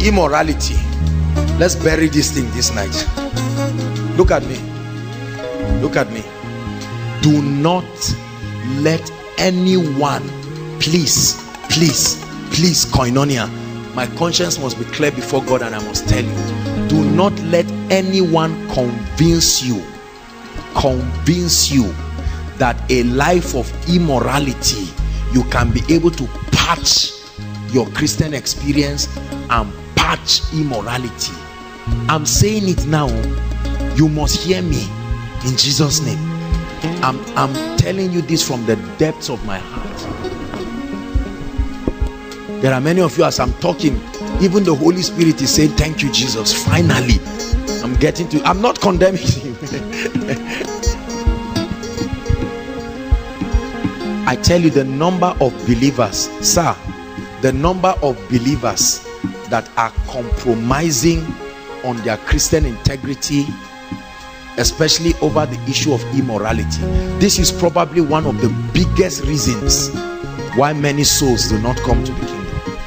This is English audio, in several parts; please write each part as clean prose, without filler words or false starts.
Immorality. Let's bury this thing this night. Look at me. Look at me. Do not let anyone, please, koinonia, my conscience must be clear before God, and I must tell you, do not let anyone convince you that a life of immorality, you can be able to patch your Christian experience and patch immorality. I'm saying it now. You must hear me in Jesus' name. I'm telling you this from the depths of my heart. There are many of you, as I'm talking, even the Holy Spirit is saying, thank you, Jesus. Finally, I'm getting to, I'm not condemning you. I tell you, the number of believers, sir, the number of believers that are compromising on their Christian integrity, especially over the issue of immorality, this is probably one of the biggest reasons why many souls do not come to the kingdom.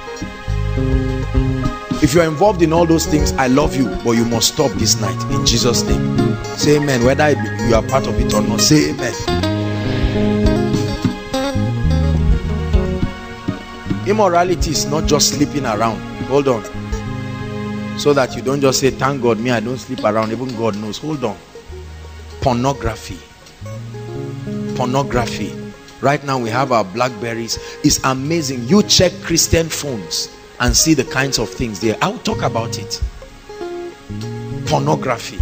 If you are involved in all those things, I love you, but you must stop this night in Jesus' name. Say amen. Whether you are part of it or not, say amen. Immorality is not just sleeping around. Hold on. So that you don't just say, thank God, me, I don't sleep around. Even God knows. Hold on. Pornography. Pornography. Right now we have our Blackberries. It's amazing. You check Christian phones and see the kinds of things there. I'll talk about it. Pornography.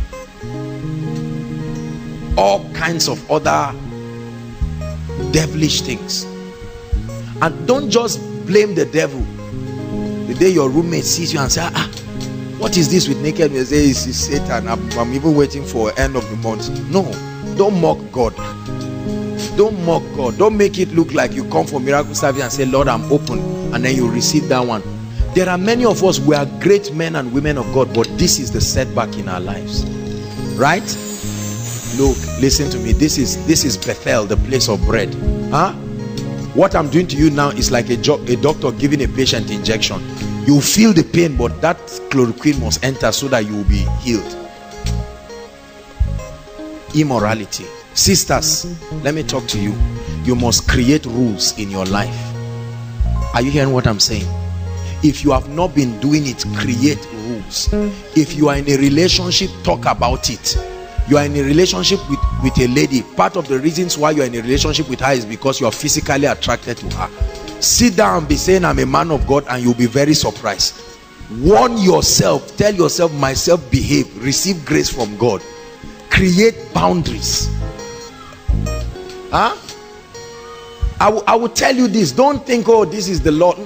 All kinds of other devilish things. And don't just blame the devil. The day your roommate sees you and says, what is this with naked? You say, it's Satan. I'm even waiting for end of the month. No, don't mock God. Don't mock God. Don't make it look like you come for miracle service and say, Lord, I'm open, and then you receive that one. There are many of us, we are great men and women of God, but this is the setback in our lives. Right? Look, listen to me. This is Bethel, the place of bread. What I'm doing to you now is like a doctor giving a patient injection. You feel the pain, but that chloroquine must enter so that you will be healed. Immorality. Sisters, let me talk to you. You must create rules in your life. Are you hearing what I'm saying? If you have not been doing it, create rules. If you are in a relationship, talk about it. You are in a relationship with a lady. Part of the reasons why you are in a relationship with her is because you are physically attracted to her. Sit down and be saying, I'm a man of God, and you'll be very surprised. Warn yourself. Tell yourself, myself, behave. Receive grace from God. Create boundaries. I will tell you this. Don't think, oh, this is the law.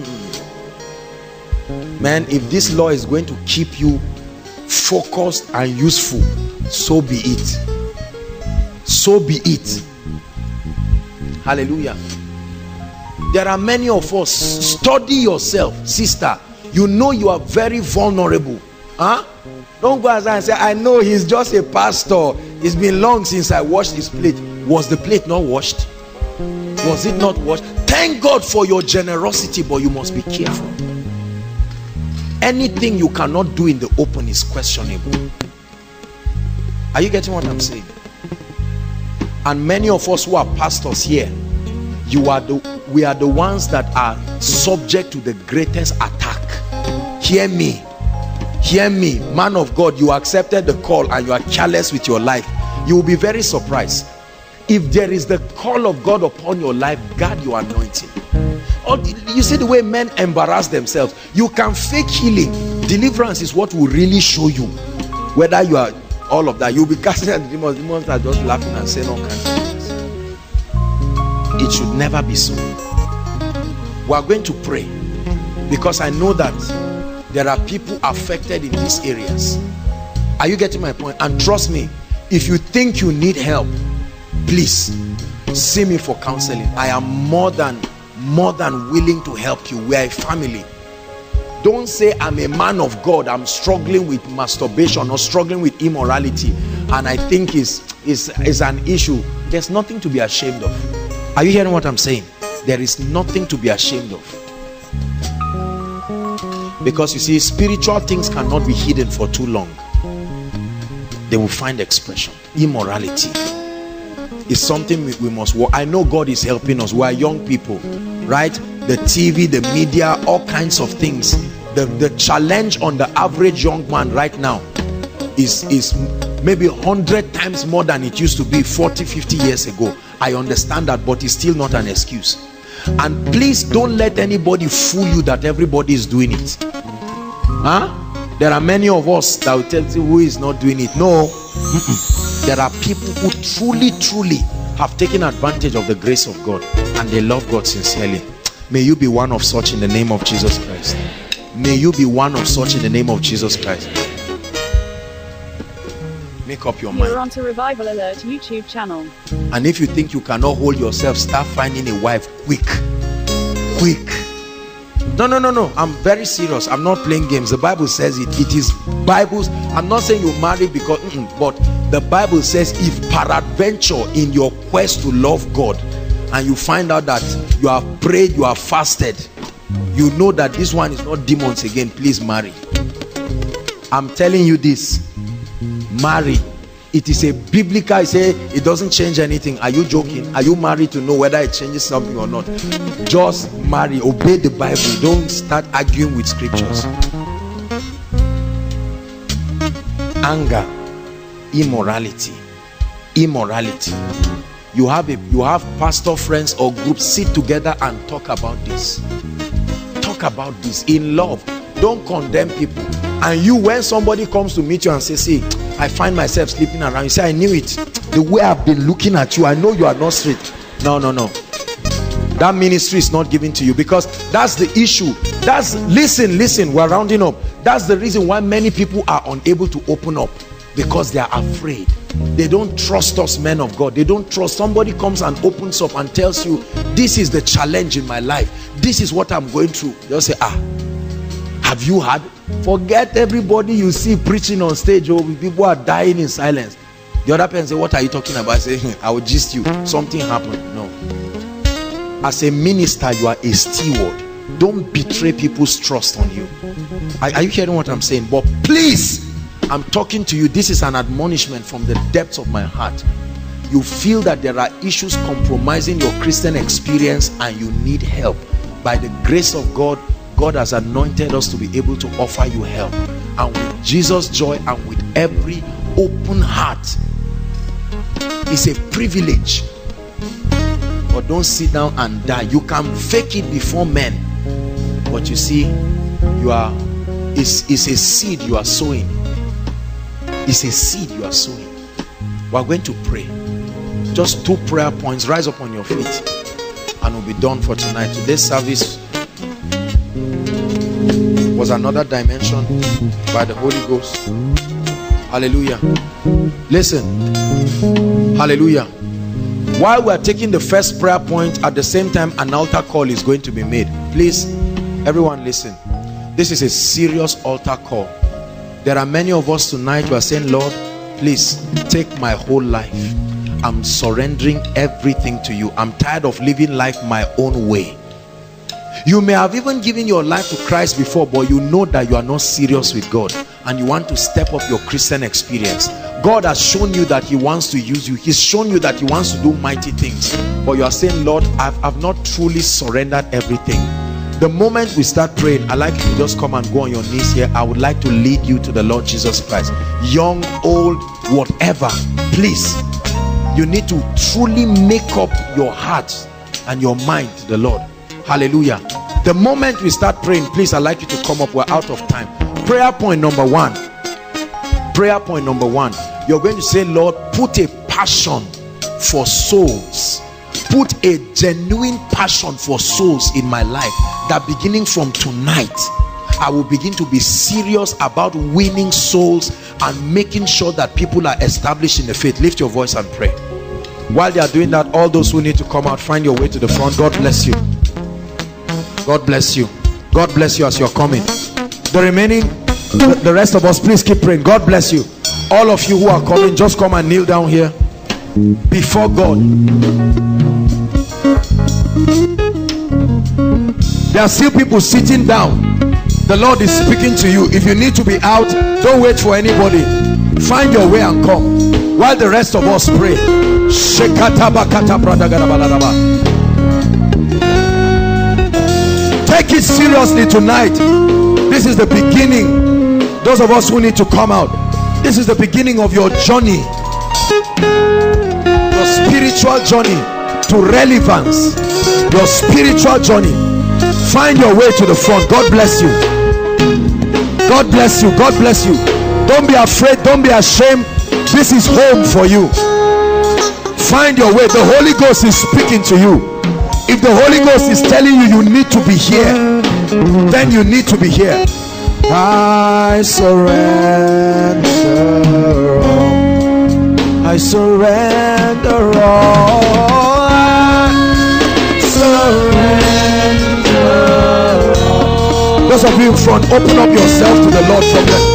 Man, if this law is going to keep you focused and useful, so be it. So be it. Hallelujah. There are many of us. Study yourself, sister. You know you are very vulnerable. Don't go outside and say, I know he's just a pastor. It's been long since I washed his plate. Was the plate not washed? Was it not washed? Thank God for your generosity, but you must be careful. Anything you cannot do in the open is questionable. Are you getting what I'm saying? And many of us who are pastors here, we are the ones that are subject to the greatest attack. Hear me. Hear me. Man of God, you accepted the call and you are careless with your life. You will be very surprised. If there is the call of God upon your life, guard your anointing. You see the way men embarrass themselves. You can fake healing. Deliverance is what will really show you whether you are all of that. You'll be casting out the demons. Demons are just laughing and saying all kinds of things. It should never be so. We are going to pray, because I know that there are people affected in these areas. Are you getting my point? And trust me, if you think you need help, please see me for counseling. I am more than willing to help you. We are a family. Don't say, I'm a man of God, I'm struggling with masturbation or struggling with immorality, and I think is an issue. There's nothing to be ashamed of. Are you hearing what I'm saying? There is nothing to be ashamed of. Because you see, spiritual things cannot be hidden for too long. They will find expression. Immorality is something we must work. I know God is helping us. We are young people, right? The TV, the media, all kinds of things. The challenge on the average young man right now is maybe 100 times more than it used to be 40-50 years ago. I understand that, but it's still not an excuse. And please don't let anybody fool you that everybody is doing it. There are many of us that will tell you who is not doing it. No. There are people who truly have taken advantage of the grace of God, and they love God sincerely. May you be one of such in the name of Jesus Christ. May you be one of such in the name of Jesus Christ. Make up your mind. You're on to Revival Alert YouTube channel. And if you think you cannot hold yourself, start finding a wife quick. No, I'm very serious. I'm not playing games. The Bible says it. It is Bibles. I'm not saying you marry because but the Bible says, if peradventure in your quest to love God and you find out that you have prayed, you have fasted, you know that this one is not demons again, please marry. I'm telling you this. Marry. It is a biblical, say it doesn't change anything. Are you joking? Are you married to know whether it changes something or not? Just marry, obey the Bible. Don't start arguing with scriptures. Anger, immorality. You have pastor friends or groups, sit together and talk about this. Talk about this in love. Don't condemn people. And you, when somebody comes to meet you and say, see, I find myself sleeping around, you say, I knew it. The way I've been looking at you, I know you are not straight. No. That ministry is not given to you, because that's the issue. Listen, we're rounding up. That's the reason why many people are unable to open up, because they are afraid. They don't trust us, men of God. They don't trust. Somebody comes and opens up and tells you, this is the challenge in my life. This is what I'm going through. They'll say, have you heard? Forget everybody you see preaching on stage, or people are dying in silence. The other person say, what are you talking about? I say, I will gist you. Something happened. No. As a minister, you are a steward. Don't betray people's trust on you. Are you hearing what I'm saying? But please, I'm talking to you. This is an admonishment from the depths of my heart. You feel that there are issues compromising your Christian experience and you need help. By the grace of God, God has anointed us to be able to offer you help, and with Jesus' joy and with every open heart. It's a privilege. But don't sit down and die. You can fake it before men, but you see, it's a seed you are sowing. It's a seed you are sowing. We're going to pray. Just 2 prayer points. Rise up on your feet and we'll be done for tonight. Today's service was another dimension by the Holy Ghost. Hallelujah. Listen. Hallelujah. While we're taking the first prayer point, at the same time an altar call is going to be made. Please, everyone listen. This is a serious altar call. There are many of us tonight who are saying, Lord, please take my whole life. I'm surrendering everything to you. I'm tired of living life my own way. You may have even given your life to Christ before, but you know that you are not serious with God and you want to step up your Christian experience. God has shown you that he wants to use you. He's shown you that he wants to do mighty things, but you are saying, Lord, I've not truly surrendered everything. The moment we start praying, I'd like you to just come and go on your knees here. I would like to lead you to the Lord Jesus Christ. Young, old, whatever, please, you need to truly make up your heart and your mind to the Lord. Hallelujah. The moment we start praying, please, I'd like you to come up. We're out of time. Prayer point number 1. Prayer point number 1. You're going to say, Lord, put a passion for souls. Put a genuine passion for souls in my life, that beginning from tonight, I will begin to be serious about winning souls and making sure that people are established in the faith. Lift your voice and pray. While they are doing that, all those who need to come out, find your way to the front. God bless you. God bless you. God bless you as you're coming. The remaining, the rest of us, please keep praying. God bless you. All of you who are coming, just come and kneel down here before God. There are still people sitting down. The Lord is speaking to you. If you need to be out, don't wait for anybody. Find your way and come while the rest of us pray. Take it seriously tonight. This is the beginning. Those of us who need to come out, this is the beginning of your journey, your spiritual journey to relevance, your spiritual journey. Find your way to the front. God bless you. God bless you. God bless you. Don't be afraid. Don't be ashamed. This is home for you. Find your way. The Holy Ghost is speaking to you. If the Holy Ghost is telling you you need to be here, then you need to be here. I surrender all. I surrender all. I surrender all. Those of you in front, open up yourself to the Lord from the